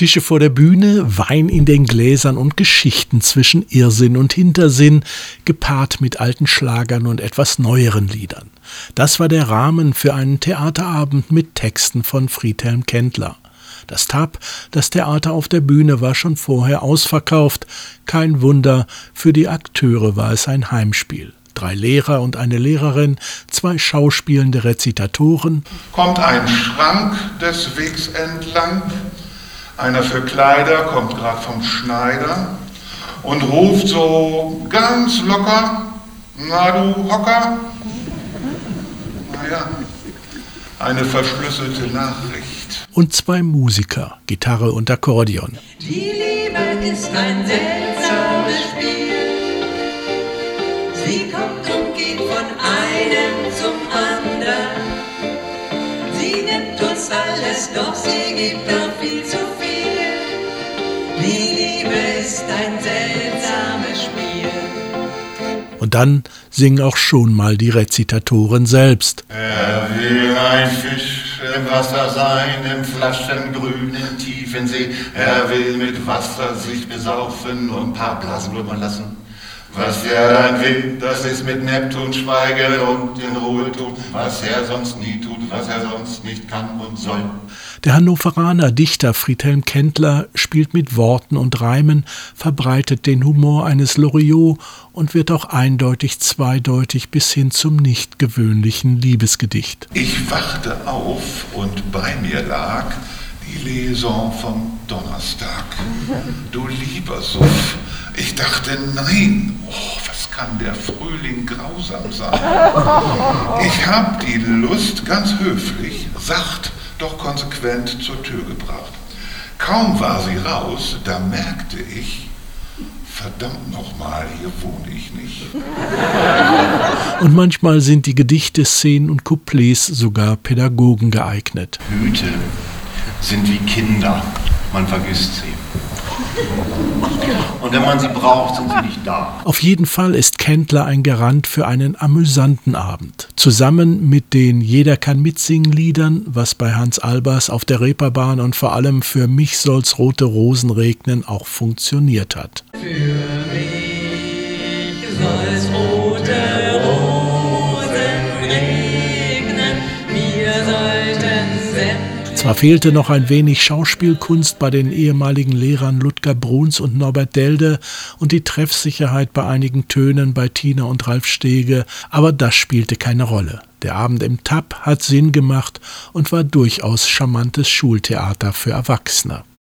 Tische vor der Bühne, Wein in den Gläsern und Geschichten zwischen Irrsinn und Hintersinn, gepaart mit alten Schlagern und etwas neueren Liedern. Das war der Rahmen für einen Theaterabend mit Texten von Friedhelm Kendler. Das TAP, das Theater auf der Bühne, war schon vorher ausverkauft. Kein Wunder, für die Akteure war es ein Heimspiel. 3 Lehrer und eine Lehrerin, 2 schauspielende Rezitatoren. Kommt ein Schrank des Wegs entlang, einer für Kleider kommt grad vom Schneider und ruft so ganz locker, na du Hocker? Naja, eine verschlüsselte Nachricht. Und 2 Musiker, Gitarre und Akkordeon. Die Liebe ist ein seltsames Spiel. Sie kommt und geht von einem zum anderen. Sie nimmt uns alles, doch sie gibt auch viel zu viel. Die Liebe ist ein seltsames Spiel. Und dann singen auch schon mal die Rezitatoren selbst. Er will ein Fisch im Wasser sein, im flaschengrünen tiefen See. Er will mit Wasser sich besaufen und ein paar Blasen blubbern lassen. Was er dann will, das ist mit Neptun schweigen und in Ruhe tun, was er sonst nie tut, was er sonst nicht kann und soll. Der Hannoveraner Dichter Friedhelm Kendler spielt mit Worten und Reimen, verbreitet den Humor eines Loriot und wird auch eindeutig zweideutig bis hin zum nicht gewöhnlichen Liebesgedicht. Ich wachte auf und bei mir lag die Liaison vom Donnerstag. Du lieber Suff, ich dachte, nein, was kann der Frühling grausam sein? Ich hab die Lust ganz höflich, sacht, doch konsequent zur Tür gebracht. Kaum war sie raus, da merkte ich, verdammt nochmal, hier wohne ich nicht. Und manchmal sind die Gedichte, Szenen und Couplets sogar Pädagogen geeignet. Hüte sind wie Kinder, man vergisst sie. Und wenn man sie braucht, sind sie nicht da. Auf jeden Fall ist Kendler ein Garant für einen amüsanten Abend. Zusammen mit den Jeder kann mitsingen Liedern, was bei Hans Albers auf der Reeperbahn und vor allem für mich soll's rote Rosen regnen auch funktioniert hat. Für mich soll's rote Rosen regnen, wir sollten sämtliche. Zwar fehlte noch ein wenig Schauspielkunst bei den ehemaligen Lehrern Ludger Bruns und Norbert Delde und die Treffsicherheit bei einigen Tönen bei Tina und Ralf Stege, aber das spielte keine Rolle. Der Abend im TAP hat Sinn gemacht und war durchaus charmantes Schultheater für Erwachsene.